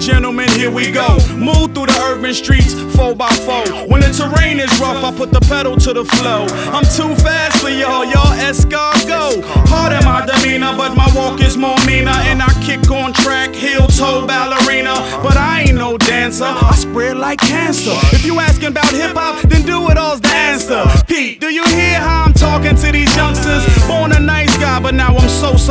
gentlemen, here we go. Move through the urban streets, 4x4. When the terrain is rough, I put the pedal to the flow. I'm too fast for y'all escargot. Hard in my demeanor, but my walk is more meaner. And I kick on track, heel toe ballerina. But I ain't no dancer, I spread like cancer. If you asking about hip-hop, then do it all's the answer. Pete, do you hear how I'm talking to these youngsters? Born a nice guy, but now I'm so